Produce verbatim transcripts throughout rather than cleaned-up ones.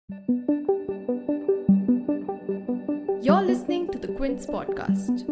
You're listening to the Quince Podcast.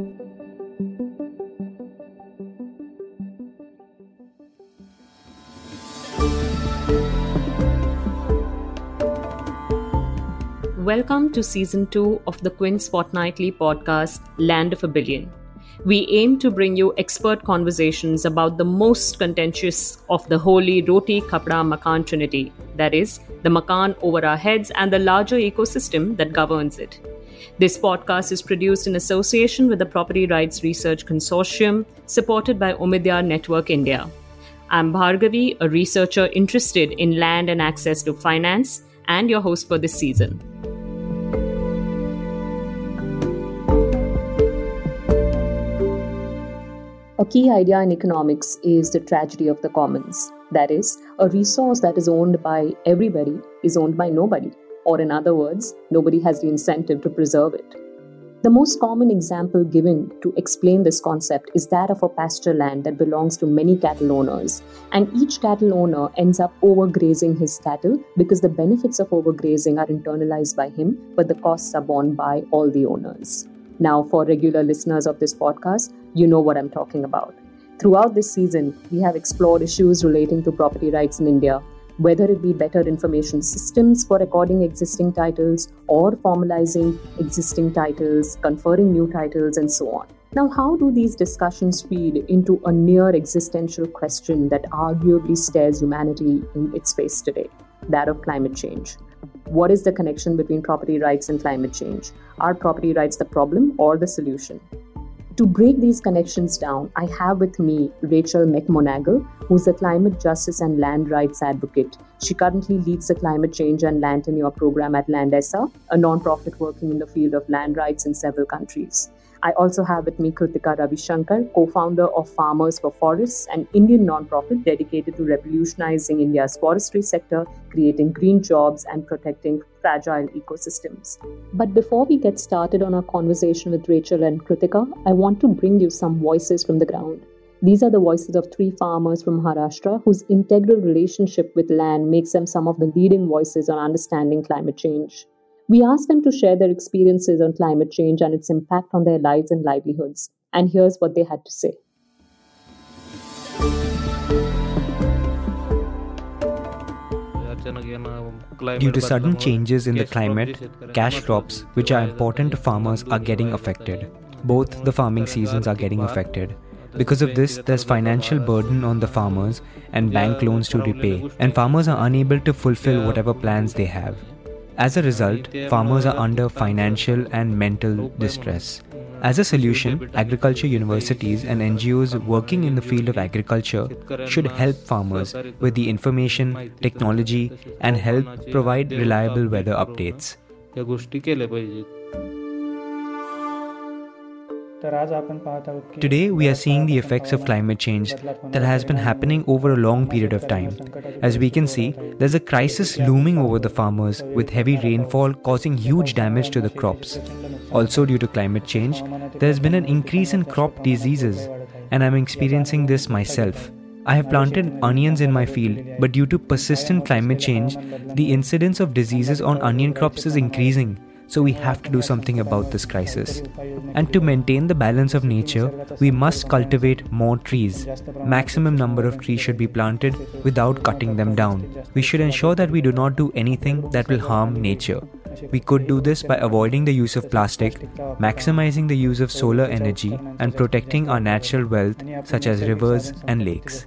Welcome to Season two of the Quince Fortnightly podcast, Land of a Billion. We aim to bring you expert conversations about the most contentious of the holy Roti Kapda Makan Trinity, that is, the Makan over our heads and the larger ecosystem that governs it. This podcast is produced in association with the Property Rights Research Consortium, supported by Omidyar Network India. I'm Bhargavi, a researcher interested in land and access to finance, and your host for this season. A key idea in economics is the tragedy of the commons. That is, a resource that is owned by everybody is owned by nobody. Or in other words, nobody has the incentive to preserve it. The most common example given to explain this concept is that of a pasture land that belongs to many cattle owners. And each cattle owner ends up overgrazing his cattle because the benefits of overgrazing are internalized by him, but the costs are borne by all the owners. Now, for regular listeners of this podcast, you know what I'm talking about. Throughout this season, we have explored issues relating to property rights in India, whether it be better information systems for recording existing titles or formalizing existing titles, conferring new titles, and so on. Now, how do these discussions feed into a near existential question that arguably stares humanity in its face today, that of climate change? What is the connection between property rights and climate change? Are property rights the problem or the solution? To break these connections down, I have with me Rachel McMonagle, who's a climate justice and land rights advocate. She currently leads the climate change and land tenure program at Landesa, a non-profit working in the field of land rights in several countries. I also have with me Kritika Ravishankar, co-founder of Farmers for Forests, an Indian non-profit dedicated to revolutionizing India's forestry sector, creating green jobs and protecting fragile ecosystems. But before we get started on our conversation with Rachel and Kritika, I want to bring you some voices from the ground. These are the voices of three farmers from Maharashtra whose integral relationship with land makes them some of the leading voices on understanding climate change. We asked them to share their experiences on climate change and its impact on their lives and livelihoods. And here's what they had to say. Due to sudden changes in the climate, cash crops, which are important to farmers, are getting affected. Both the farming seasons are getting affected. Because of this, there's financial burden on the farmers and bank loans to repay, and farmers are unable to fulfill whatever plans they have. As a result, farmers are under financial and mental distress. As a solution, agriculture universities and N G Os working in the field of agriculture should help farmers with the information, technology, and help provide reliable weather updates. Today, we are seeing the effects of climate change that has been happening over a long period of time. As we can see, there's a crisis looming over the farmers with heavy rainfall causing huge damage to the crops. Also, due to climate change, there's been an increase in crop diseases, and I'm experiencing this myself. I have planted onions in my field, but due to persistent climate change, the incidence of diseases on onion crops is increasing. So we have to do something about this crisis. And to maintain the balance of nature, we must cultivate more trees. Maximum number of trees should be planted without cutting them down. We should ensure that we do not do anything that will harm nature. We could do this by avoiding the use of plastic, maximizing the use of solar energy, and protecting our natural wealth such as rivers and lakes.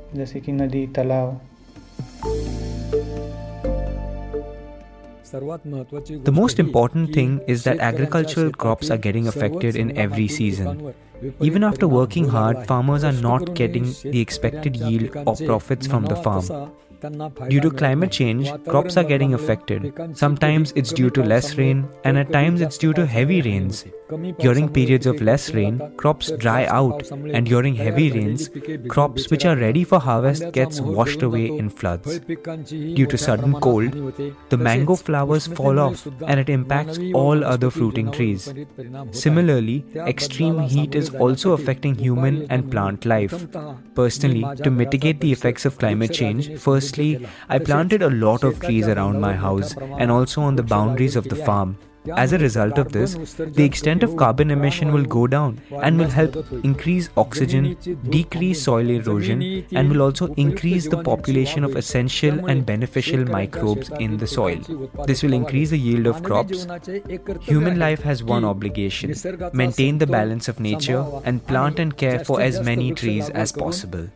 The most important thing is that agricultural crops are getting affected in every season. Even after working hard, farmers are not getting the expected yield or profits from the farm. Due to climate change, crops are getting affected. Sometimes it's due to less rain, and at times it's due to heavy rains. During periods of less rain, crops dry out, and during heavy rains, crops which are ready for harvest gets washed away in floods. Due to sudden cold, the mango flowers fall off, and it impacts all other fruiting trees. Similarly, extreme heat is also affecting human and plant life. Personally, to mitigate the effects of climate change, first Firstly, I planted a lot of trees around my house and also on the boundaries of the farm. As a result of this, the extent of carbon emission will go down and will help increase oxygen, decrease soil erosion, and will also increase the population of essential and beneficial microbes in the soil. This will increase the yield of crops. Human life has one obligation: maintain the balance of nature and plant and care for as many trees as possible.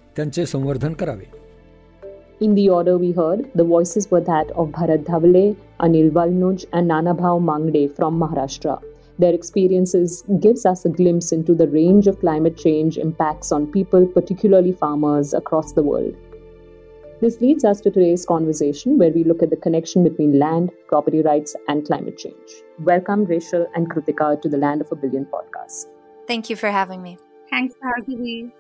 In the order we heard, the voices were that of Bharat Dhavale, Anil Valnuj and Nanabhav Mangde from Maharashtra. Their experiences gives us a glimpse into the range of climate change impacts on people, particularly farmers, across the world. This leads us to today's conversation, where we look at the connection between land, property rights and climate change. Welcome Rachel and Kritika to the Land of a Billion podcast. Thank you for having me. Thanks, Bhargavi.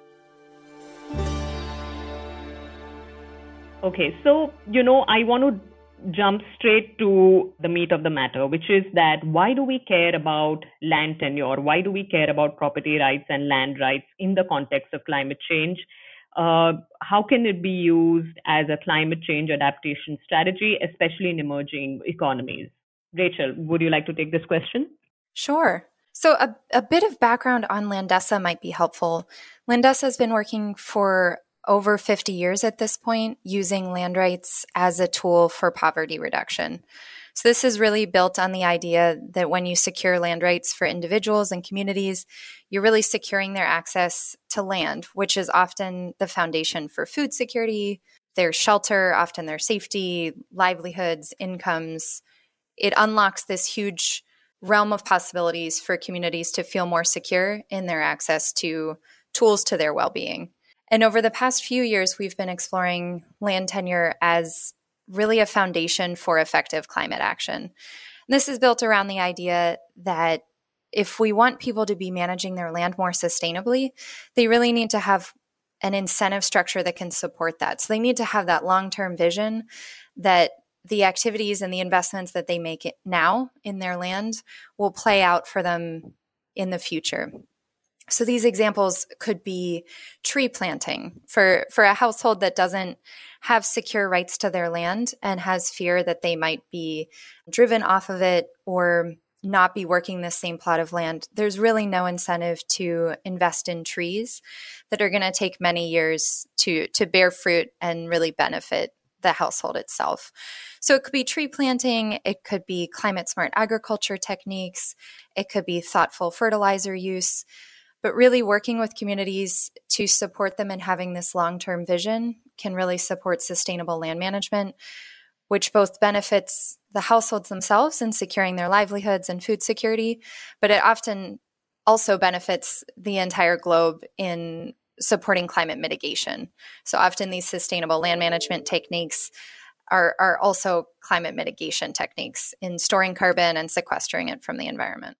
Okay, so, you know, I want to jump straight to the meat of the matter, which is that why do we care about land tenure? Why do we care about property rights and land rights in the context of climate change? Uh, how can it be used as a climate change adaptation strategy, especially in emerging economies? Rachel, would you like to take this question? Sure. So a, a bit of background on Landesa might be helpful. Landesa has been working for over fifty years at this point, using land rights as a tool for poverty reduction. So this is really built on the idea that when you secure land rights for individuals and communities, you're really securing their access to land, which is often the foundation for food security, their shelter, often their safety, livelihoods, incomes. It unlocks this huge realm of possibilities for communities to feel more secure in their access to tools to their well-being. And over the past few years, we've been exploring land tenure as really a foundation for effective climate action. And this is built around the idea that if we want people to be managing their land more sustainably, they really need to have an incentive structure that can support that. So they need to have that long-term vision that the activities and the investments that they make now in their land will play out for them in the future. So these examples could be tree planting for, for a household that doesn't have secure rights to their land and has fear that they might be driven off of it or not be working the same plot of land. There's really no incentive to invest in trees that are going to take many years to, to bear fruit and really benefit the household itself. So it could be tree planting, it could be climate smart agriculture techniques, it could be thoughtful fertilizer use. But really working with communities to support them in having this long-term vision can really support sustainable land management, which both benefits the households themselves in securing their livelihoods and food security, but it often also benefits the entire globe in supporting climate mitigation. So often these sustainable land management techniques are, are also climate mitigation techniques in storing carbon and sequestering it from the environment.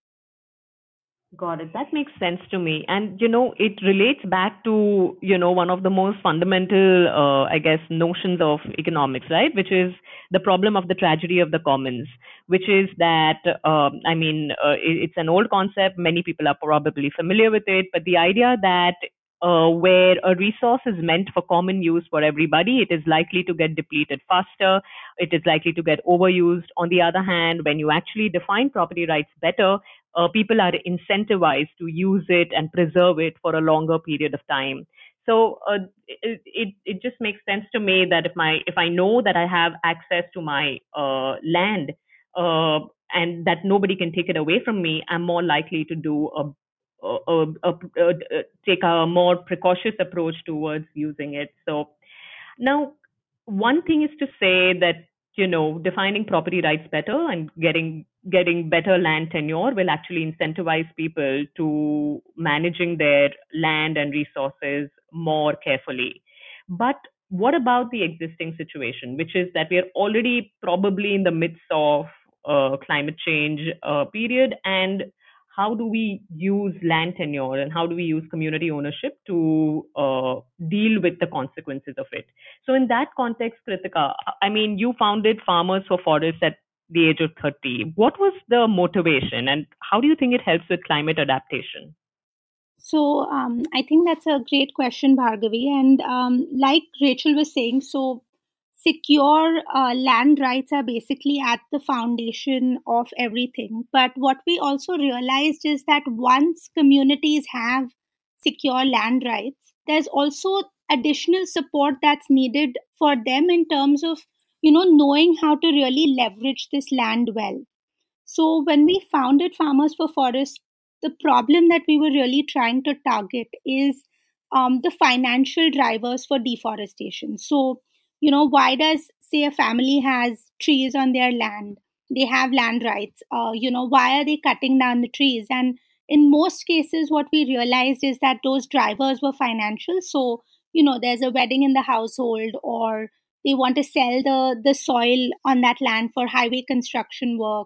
Got it. That makes sense to me. And, you know, it relates back to, you know, one of the most fundamental, uh, I guess, notions of economics, right? Which is the problem of the tragedy of the commons, which is that, uh, I mean, uh, it, it's an old concept. Many people are probably familiar with it. But the idea that uh, where a resource is meant for common use for everybody, it is likely to get depleted faster. It is likely to get overused. On the other hand, when you actually define property rights better, Uh, people are incentivized to use it and preserve it for a longer period of time. So uh, it, it it just makes sense to me that if my if I know that I have access to my uh, land uh, and that nobody can take it away from me, I'm more likely to do a, a, a, a, a take a more precautious approach towards using it. So now, one thing is to say that, you know, defining property rights better and getting getting better land tenure will actually incentivize people to managing their land and resources more carefully. But what about the existing situation, which is that we are already probably in the midst of uh, climate change uh, period, and how do we use land tenure and how do we use community ownership to uh, deal with the consequences of it? So in that context, Kritika, I mean, you founded Farmers for Forests at the age of thirty. What was the motivation and how do you think it helps with climate adaptation? So um, I think that's a great question, Bhargavi. And um, like Rachel was saying, so secure uh, land rights are basically at the foundation of everything. But what we also realized is that once communities have secure land rights, there's also additional support that's needed for them in terms of, you know, knowing how to really leverage this land well. So when we founded Farmers for Forests, the problem that we were really trying to target is um, the financial drivers for deforestation. So, you know, why does, say, a family has trees on their land? They have land rights. Uh, you know, why are they cutting down the trees? And in most cases, what we realized is that those drivers were financial. So, you know, there's a wedding in the household, or they want to sell the, the soil on that land for highway construction work,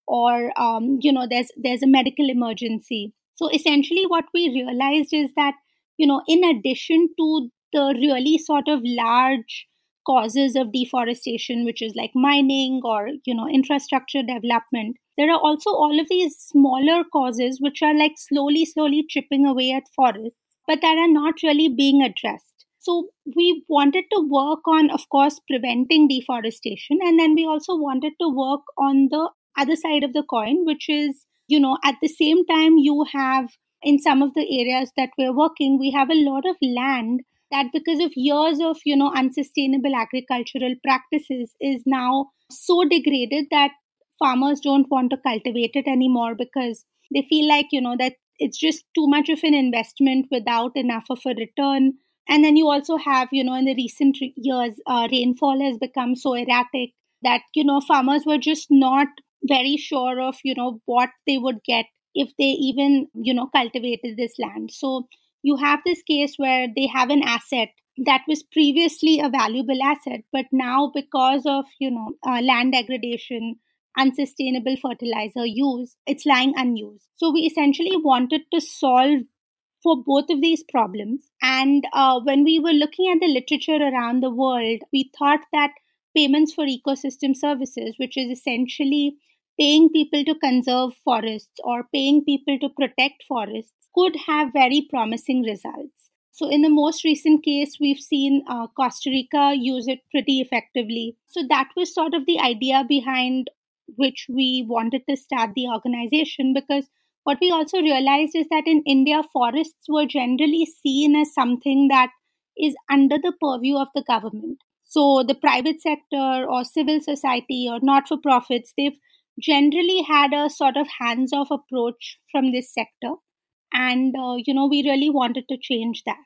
or um, you know there's there's a medical emergency. So essentially what we realized is that, you know in addition to the really sort of large causes of deforestation, which is like mining or, you know infrastructure development, there are also all of these smaller causes which are like slowly slowly chipping away at forests, but that are not really being addressed. So we wanted to work on, of course, preventing deforestation, and then we also wanted to work on the other side of the coin, which is, you know, at the same time, you have in some of the areas that we're working, we have a lot of land that, because of years of, you know, unsustainable agricultural practices, is now so degraded that farmers don't want to cultivate it anymore because they feel like, you know, that it's just too much of an investment without enough of a return. And then you also have, you know, in the recent re- years, uh, rainfall has become so erratic that, you know, farmers were just not very sure of, you know, what they would get if they even, you know, cultivated this land. So you have this case where they have an asset that was previously a valuable asset, but now because of, you know, uh, land degradation, unsustainable fertilizer use, it's lying unused. So we essentially wanted to solve for both of these problems. And uh, when we were looking at the literature around the world, we thought that payments for ecosystem services, which is essentially paying people to conserve forests or paying people to protect forests, could have very promising results. So in the most recent case, we've seen uh, Costa Rica use it pretty effectively. So that was sort of the idea behind which we wanted to start the organization, because what we also realized is that in India, forests were generally seen as something that is under the purview of the government. So the private sector or civil society or not-for-profits, they've generally had a sort of hands-off approach from this sector. And, uh, you know, we really wanted to change that.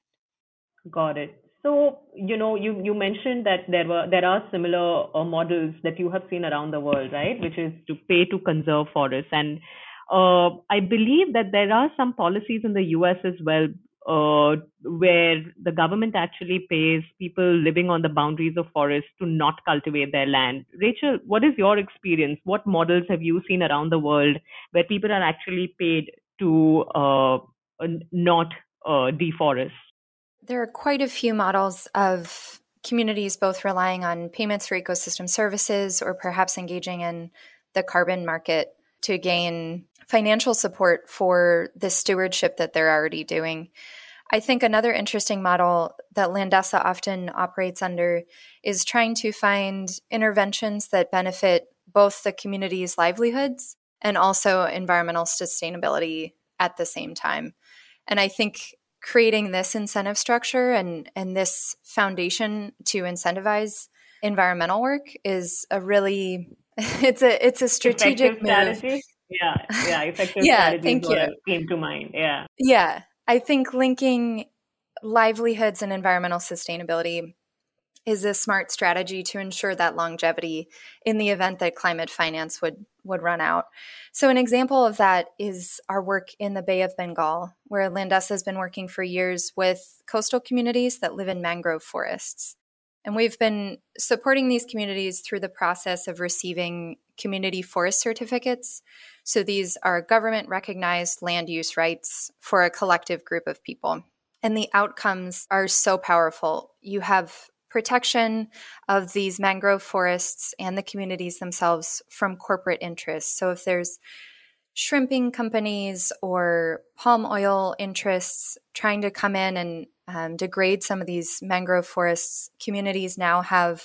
Got it. So, you know, you, you mentioned that there were there are similar uh, models that you have seen around the world, right? Which is to pay to conserve forests. And uh, I believe that there are some policies in the U S as well, uh, where the government actually pays people living on the boundaries of forests to not cultivate their land. Rachel, what is your experience? What models have you seen around the world where people are actually paid to uh, n- not uh, deforest? There are quite a few models of communities both relying on payments for ecosystem services or perhaps engaging in the carbon market to gain financial support for the stewardship that they're already doing. I think another interesting model that Landesa often operates under is trying to find interventions that benefit both the community's livelihoods and also environmental sustainability at the same time. And I think creating this incentive structure and, and this foundation to incentivize environmental work is a really, it's a it's a strategic effective move. Strategy? Yeah, yeah, effective yeah, strategy thank is what you. came to mind. Yeah. Yeah, I think linking livelihoods and environmental sustainability is a smart strategy to ensure that longevity in the event that climate finance would, would run out. So an example of that is our work in the Bay of Bengal, where Landesa has been working for years with coastal communities that live in mangrove forests. And we've been supporting these communities through the process of receiving community forest certificates. So these are government-recognized land use rights for a collective group of people. And the outcomes are so powerful. You have protection of these mangrove forests and the communities themselves from corporate interests. So if there's shrimping companies or palm oil interests trying to come in and um, degrade some of these mangrove forests, communities now have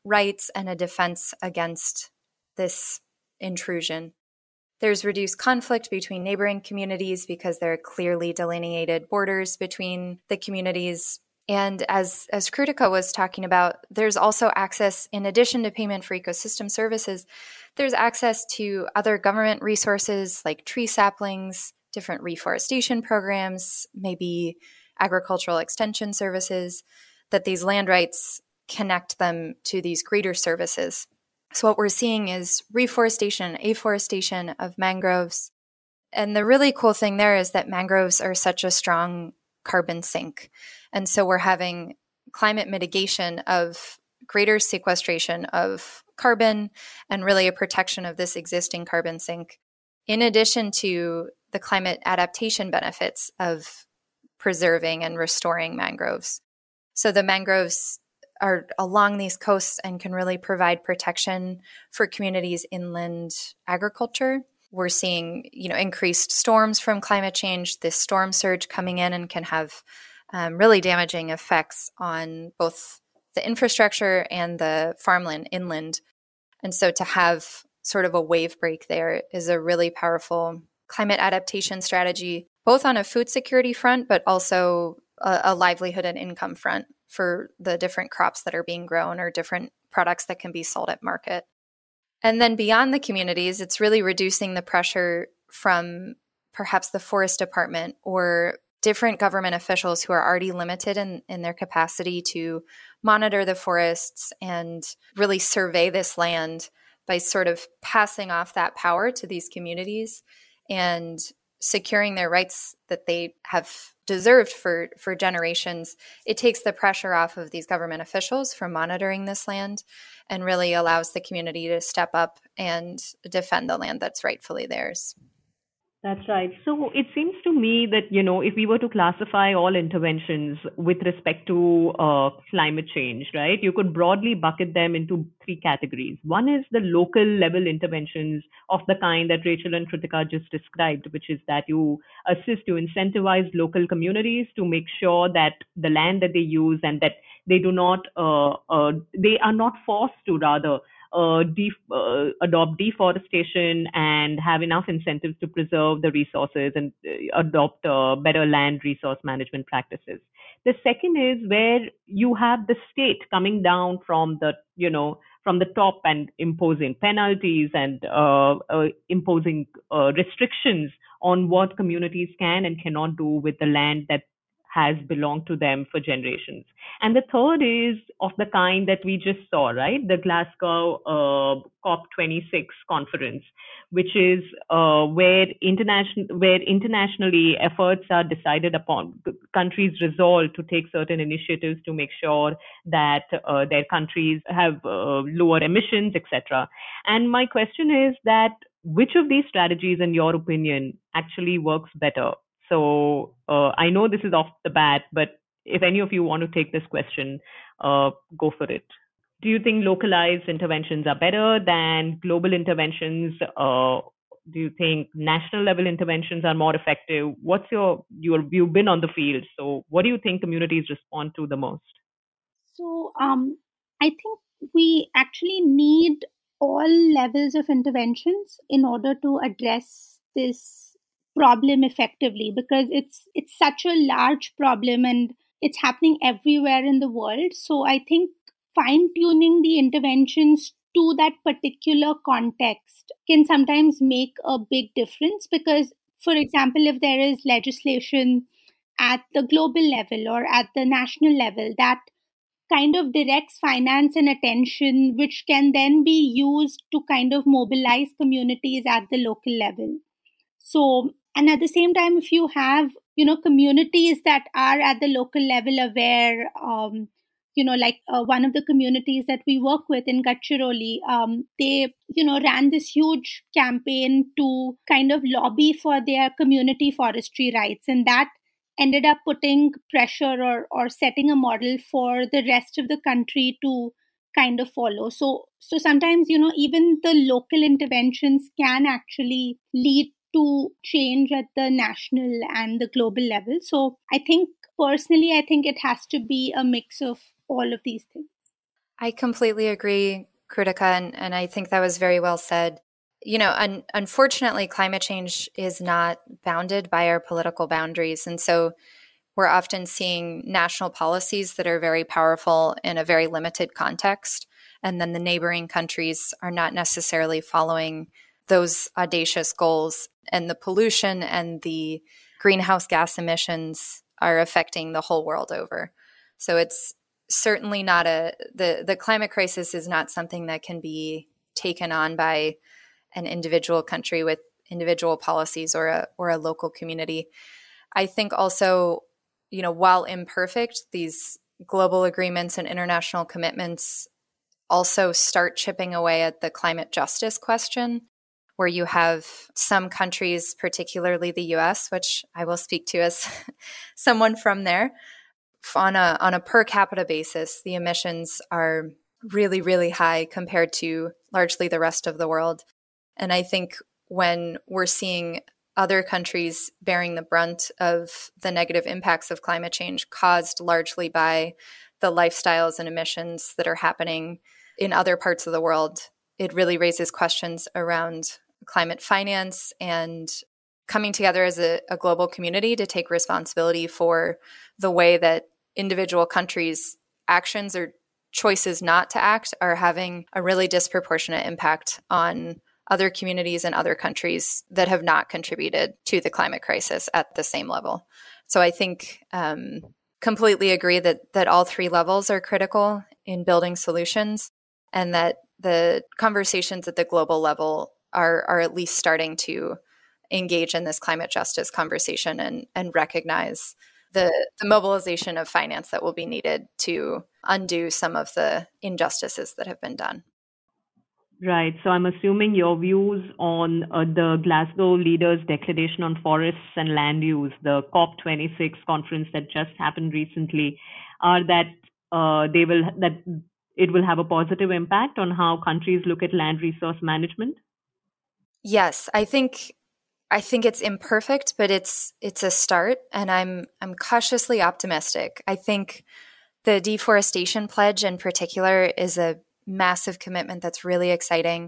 rights and a defense against this intrusion. There's reduced conflict between neighboring communities because there are clearly delineated borders between the communities. And as, as Krutika was talking about, there's also access, in addition to payment for ecosystem services, there's access to other government resources like tree saplings, different reforestation programs, maybe agricultural extension services, that these land rights connect them to these greater services. So what we're seeing is reforestation, afforestation of mangroves. And the really cool thing there is that mangroves are such a strong carbon sink. And so we're having climate mitigation of greater sequestration of carbon and really a protection of this existing carbon sink, in addition to the climate adaptation benefits of preserving and restoring mangroves. So the mangroves are along these coasts and can really provide protection for communities' inland agriculture. We're seeing, you know, increased storms from climate change, this storm surge coming in and can have um, really damaging effects on both the infrastructure and the farmland inland. And so to have sort of a wave break there is a really powerful climate adaptation strategy, both on a food security front, but also a, a livelihood and income front for the different crops that are being grown or different products that can be sold at market. And then beyond the communities, it's really reducing the pressure from perhaps the forest department or different government officials who are already limited in, in their capacity to monitor the forests and really survey this land, by sort of passing off that power to these communities and securing their rights that they have deserved for, for generations. It takes the pressure off of these government officials from monitoring this land and really allows the community to step up and defend the land that's rightfully theirs. That's right. So it seems to me that, you know, if we were to classify all interventions with respect to uh, climate change, right, you could broadly bucket them into three categories. One is the local level interventions of the kind that Rachel and Krutika just described, which is that you assist, you incentivize local communities to make sure that the land that they use and that they do not, uh, uh, they are not forced to rather Uh, def- uh, adopt deforestation and have enough incentives to preserve the resources and uh, adopt uh, better land resource management practices. The second is where you have the state coming down from the, you know, from the top and imposing penalties and uh, uh, imposing uh, restrictions on what communities can and cannot do with the land that has belonged to them for generations. And the third is of the kind that we just saw, right? The Glasgow uh, COP twenty-six conference, which is uh, where international, where internationally efforts are decided upon. Countries resolve to take certain initiatives to make sure that uh, their countries have uh, lower emissions, et cetera. And my question is that which of these strategies, in your opinion, actually works better? So uh, I know this is off the bat, but if any of you want to take this question, uh, go for it. Do you think localized interventions are better than global interventions? Uh, do you think national level interventions are more effective? What's your, your, you've been on the field, so what do you think communities respond to the most? So um, I think we actually need all levels of interventions in order to address this problem effectively, because it's it's such a large problem and it's happening everywhere in the world. So I think fine-tuning the interventions to that particular context can sometimes make a big difference, because, for example, if there is legislation at the global level or at the national level that kind of directs finance and attention, which can then be used to kind of mobilize communities at the local level. So, and at the same time, if you have, you know, communities that are at the local level aware, um, you know, like uh, one of the communities that we work with in Gadchiroli, um, they, you know, ran this huge campaign to kind of lobby for their community forestry rights. And that ended up putting pressure or, or setting a model for the rest of the country to kind of follow. So, so sometimes, you know, even the local interventions can actually lead to change at the national and the global level. So I think personally, I think it has to be a mix of all of these things. I completely agree, Kritika, and, and I think that was very well said. You know, un- unfortunately, climate change is not bounded by our political boundaries. And so we're often seeing national policies that are very powerful in a very limited context. And then the neighboring countries are not necessarily following those audacious goals. And the pollution and the greenhouse gas emissions are affecting the whole world over. So it's certainly not a, the, the climate crisis is not something that can be taken on by an individual country with individual policies or a, or a local community. I think also, you know, while imperfect, these global agreements and international commitments also start chipping away at the climate justice question, where you have some countries, particularly the U S, which I will speak to as someone from there, on a on a per capita basis, the emissions are really, really high compared to largely the rest of the world. And I think when we're seeing other countries bearing the brunt of the negative impacts of climate change caused largely by the lifestyles and emissions that are happening in other parts of the world, it really raises questions around climate finance and coming together as a, a global community to take responsibility for the way that individual countries' actions or choices not to act are having a really disproportionate impact on other communities and other countries that have not contributed to the climate crisis at the same level. So I think um, completely agree that that all three levels are critical in building solutions, and that the conversations at the global level are are at least starting to engage in this climate justice conversation and and recognize the, the mobilization of finance that will be needed to undo some of the injustices that have been done. Right. So I'm assuming your views on uh, the Glasgow Leaders Declaration on Forests and Land Use, the COP twenty-six conference that just happened recently, are that uh, they will that it will have a positive impact on how countries look at land resource management? Yes, I think I think it's imperfect, but it's it's a start, and I'm I'm cautiously optimistic. I think the deforestation pledge in particular is a massive commitment that's really exciting,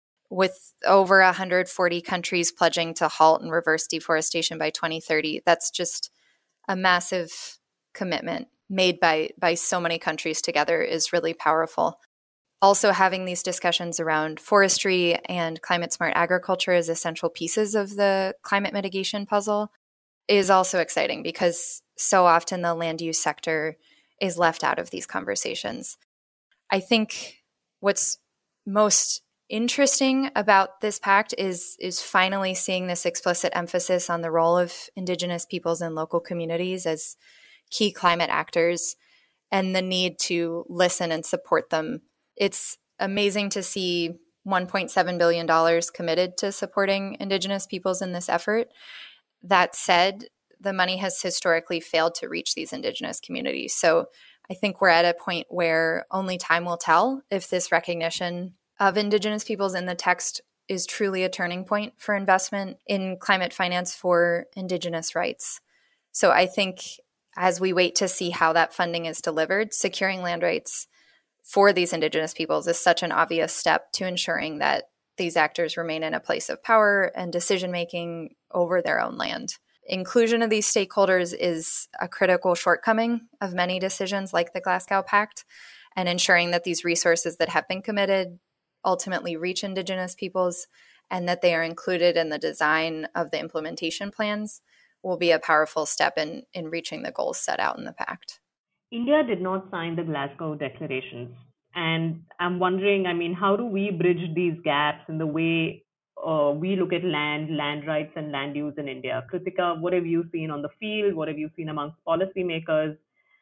with over one hundred forty countries pledging to halt and reverse deforestation by twenty thirty. That's just a massive commitment made by by so many countries together is really powerful. Also, having these discussions around forestry and climate smart agriculture as essential pieces of the climate mitigation puzzle is also exciting, because so often the land use sector is left out of these conversations. I think what's most interesting about this pact is, is finally seeing this explicit emphasis on the role of Indigenous peoples and local communities as key climate actors, and the need to listen and support them. It's amazing to see one point seven billion dollars committed to supporting Indigenous peoples in this effort. That said, the money has historically failed to reach these Indigenous communities. So I think we're at a point where only time will tell if this recognition of Indigenous peoples in the text is truly a turning point for investment in climate finance for Indigenous rights. So I think as we wait to see how that funding is delivered, securing land rights for these Indigenous peoples is such an obvious step to ensuring that these actors remain in a place of power and decision-making over their own land. Inclusion of these stakeholders is a critical shortcoming of many decisions like the Glasgow Pact, and ensuring that these resources that have been committed ultimately reach Indigenous peoples and that they are included in the design of the implementation plans will be a powerful step in, in reaching the goals set out in the Pact. India did not sign the Glasgow declarations. And I'm wondering, I mean, how do we bridge these gaps in the way uh, we look at land, land rights, and land use in India? Kritika, what have you seen on the field? What have you seen amongst policymakers?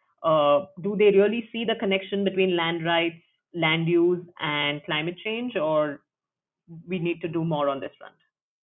Uh, do they really see the connection between land rights, land use, and climate change, or we need to do more on this front?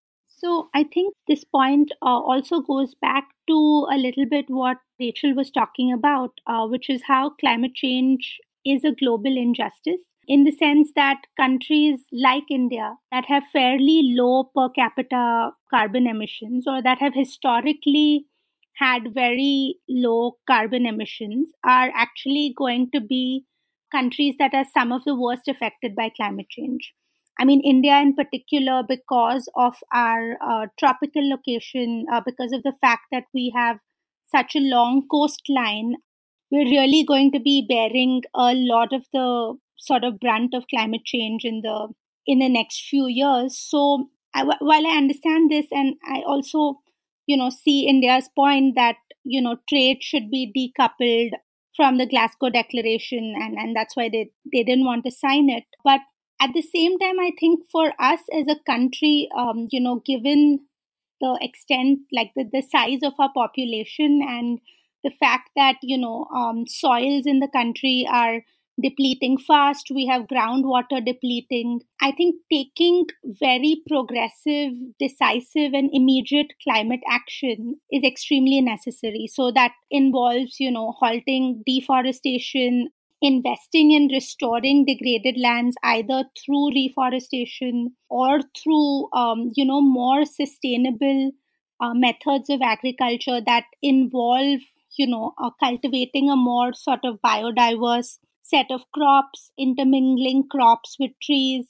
So I think this point uh, also goes back to a little bit what Rachel was talking about, uh, which is how climate change is a global injustice, in the sense that countries like India that have fairly low per capita carbon emissions, or that have historically had very low carbon emissions, are actually going to be countries that are some of the worst affected by climate change. I mean, India in particular, because of our uh, tropical location, uh, because of the fact that we have such a long coastline, we're really going to be bearing a lot of the sort of brunt of climate change in the in the next few years. So I, while I understand this, and I also, you know, see India's point that, you know, trade should be decoupled from the Glasgow Declaration, and, and that's why they, they didn't want to sign it. But at the same time, I think for us as a country, um, you know, given the extent, like the, the size of our population and the fact that, you know, um, soils in the country are depleting fast, we have groundwater depleting. I think taking very progressive, decisive, and immediate climate action is extremely necessary. So that involves, you know, halting deforestation, investing in restoring degraded lands either through reforestation or through, um, you know, more sustainable uh, methods of agriculture that involve, you know, uh, cultivating a more sort of biodiverse set of crops, intermingling crops with trees.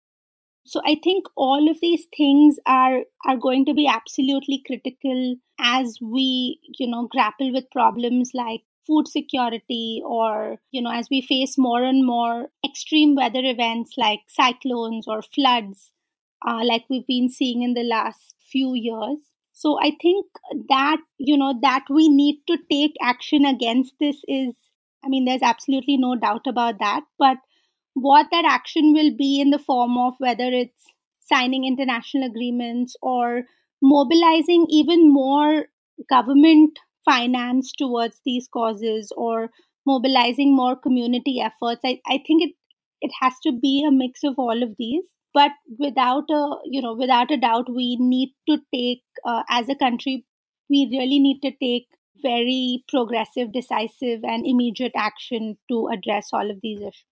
So I think all of these things are are going to be absolutely critical as we, you know, grapple with problems like food security, or, you know, as we face more and more extreme weather events like cyclones or floods, uh, like we've been seeing in the last few years. So I think that, you know, that we need to take action against this is, I mean, there's absolutely no doubt about that. But what that action will be in the form of, whether it's signing international agreements or mobilizing even more government finance towards these causes, or mobilizing more community efforts, I, I think it, it has to be a mix of all of these. But without a, you know, without a doubt, we need to take, uh, as a country, we really need to take very progressive, decisive, and immediate action to address all of these issues.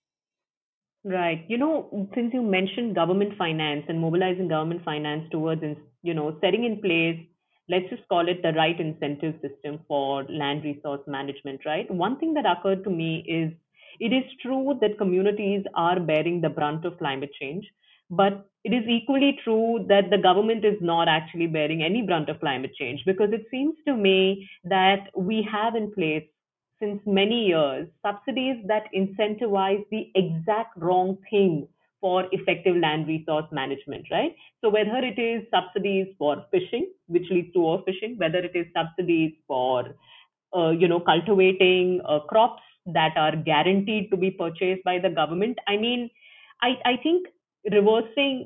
Right. You know, since you mentioned government finance and mobilizing government finance towards, you know, setting in place, let's just call it the right incentive system for land resource management, right? One thing that occurred to me is it is true that communities are bearing the brunt of climate change, but it is equally true that the government is not actually bearing any brunt of climate change, because it seems to me that we have in place since many years subsidies that incentivize the exact wrong thing for effective land resource management, right? So whether it is subsidies for fishing, which leads to overfishing, whether it is subsidies for, uh, you know, cultivating uh, crops that are guaranteed to be purchased by the government. I mean, I, I think reversing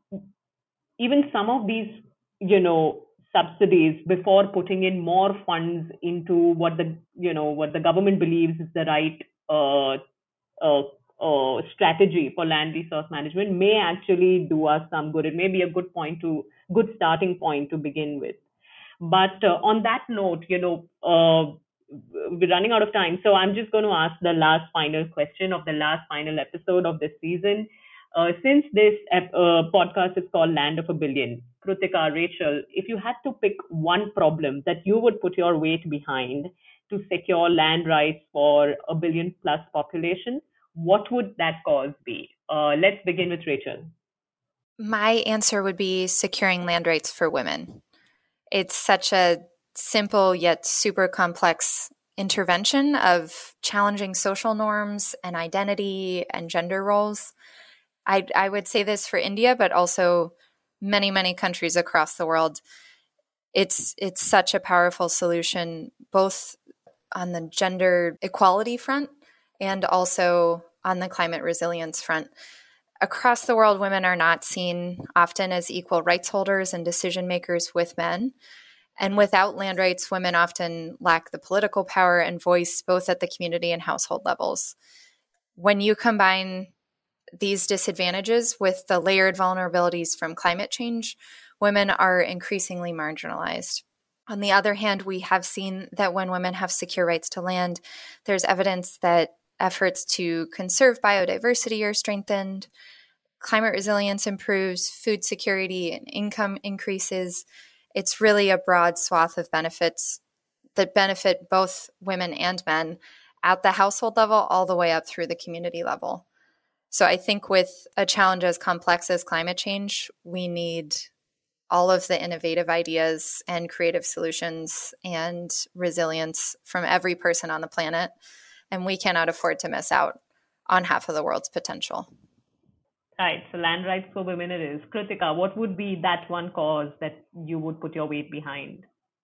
even some of these, you know, subsidies before putting in more funds into what the, you know, what the government believes is the right uh, uh, uh, strategy for land resource management may actually do us some good. It may be a good point to good starting point to begin with. But uh, on that note, you know, uh, we're running out of time, so I'm just going to ask the last final question of the last final episode of this season. Uh, since this uh, podcast is called Land of a Billion, Krutika, Rachel, if you had to pick one problem that you would put your weight behind to secure land rights for a billion plus population, what would that cause be? Uh, let's begin with Rachel. My answer would be securing land rights for women. It's such a simple yet super complex intervention of challenging social norms and identity and gender roles. I, I would say this for India, but also many, many countries across the world. It's it's such a powerful solution, both on the gender equality front and also on the climate resilience front. Across the world, women are not seen often as equal rights holders and decision makers with men. And without land rights, women often lack the political power and voice, both at the community and household levels. When you combine these disadvantages with the layered vulnerabilities from climate change, women are increasingly marginalized. On the other hand, we have seen that when women have secure rights to land, there's evidence that efforts to conserve biodiversity are strengthened, climate resilience improves, food security and income increases. It's really a broad swath of benefits that benefit both women and men at the household level all the way up through the community level. So I think with a challenge as complex as climate change, we need all of the innovative ideas and creative solutions and resilience from every person on the planet. And we cannot afford to miss out on half of the world's potential. Right. So land rights for women it is. Kritika, what would be that one cause that you would put your weight behind?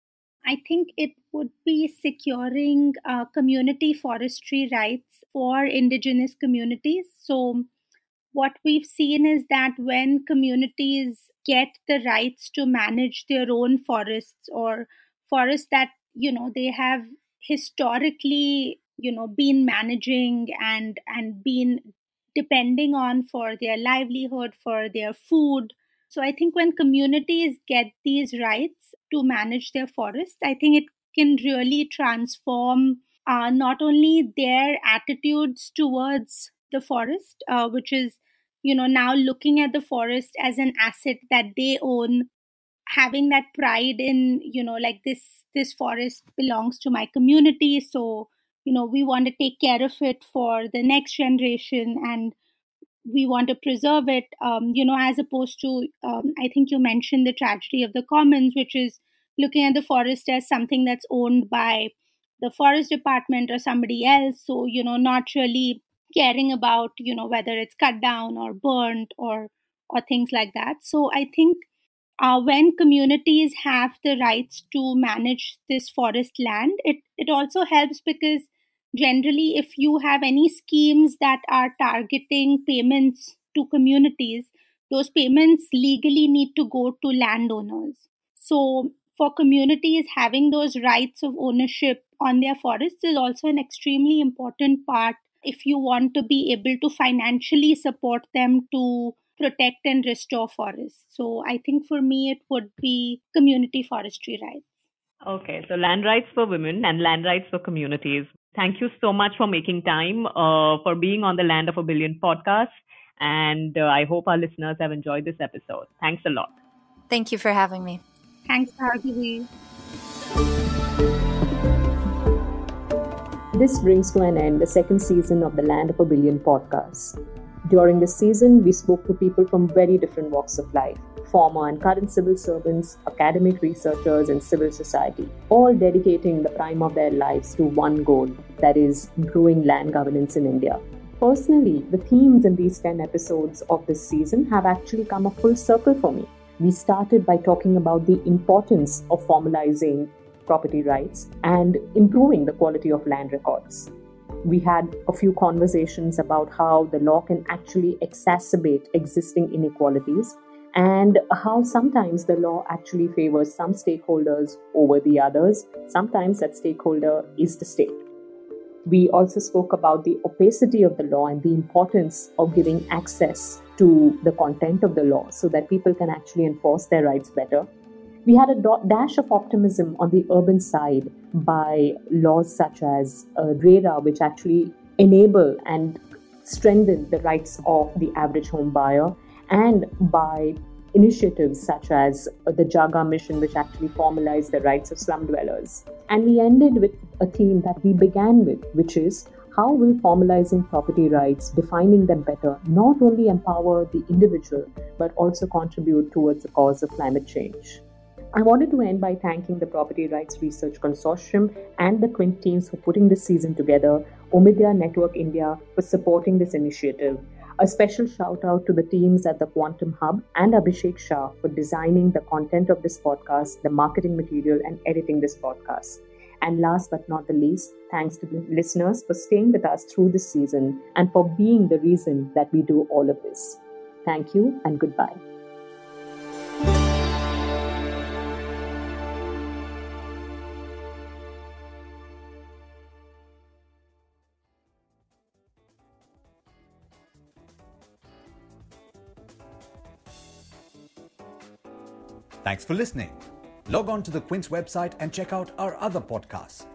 I think it would be securing uh, community forestry rights for indigenous communities. So what we've seen is that when communities get the rights to manage their own forests, or forests that, you know, they have historically, you know, been managing and, and been depending on for their livelihood, for their food. So I think when communities get these rights to manage their forests, I think it can really transform uh, not only their attitudes towards the forest, uh, which is, you know, now looking at the forest as an asset that they own, having that pride in, you know, like this, this forest belongs to my community. So, you know, we want to take care of it for the next generation and we want to preserve it, um, you know, as opposed to, um, I think you mentioned the tragedy of the commons, which is looking at the forest as something that's owned by the forest department or somebody else. So, you know, not really caring about, you know, whether it's cut down or burnt or, or things like that. So I think uh, when communities have the rights to manage this forest land, it, it also helps because generally, if you have any schemes that are targeting payments to communities, those payments legally need to go to landowners. So for communities, having those rights of ownership on their forests is also an extremely important part if you want to be able to financially support them to protect and restore forests. So I think for me, it would be community forestry rights. Okay, so land rights for women and land rights for communities. Thank you so much for making time, uh, for being on the Land of a Billion podcast. And uh, I hope our listeners have enjoyed this episode. Thanks a lot. Thank you for having me. Thanks, Bhargavi. This brings to an end the second season of the Land of a Billion podcast. During this season, we spoke to people from very different walks of life. Former and current civil servants, academic researchers, and civil society, all dedicating the prime of their lives to one goal, that is, improving land governance in India. Personally, the themes in these ten episodes of this season have actually come a full circle for me. We started by talking about the importance of formalizing property rights and improving the quality of land records. We had a few conversations about how the law can actually exacerbate existing inequalities and how sometimes the law actually favors some stakeholders over the others. Sometimes that stakeholder is the state. We also spoke about the opacity of the law and the importance of giving access to the content of the law so that people can actually enforce their rights better. We had a dash of optimism on the urban side by laws such as uh, RERA, which actually enable and strengthen the rights of the average home buyer, and by initiatives such as the Jaga mission, which actually formalized the rights of slum dwellers. And we ended with a theme that we began with, which is how will formalizing property rights, defining them better, not only empower the individual, but also contribute towards the cause of climate change. I wanted to end by thanking the Property Rights Research Consortium and the Quint teams for putting this season together, Omidya Network India for supporting this initiative. A special shout out to the teams at the Quantum Hub and Abhishek Shah for designing the content of this podcast, the marketing material, and editing this podcast. And last but not the least, thanks to the listeners for staying with us through this season and for being the reason that we do all of this. Thank you and goodbye. Thanks for listening. Log on to the Quint website and check out our other podcasts.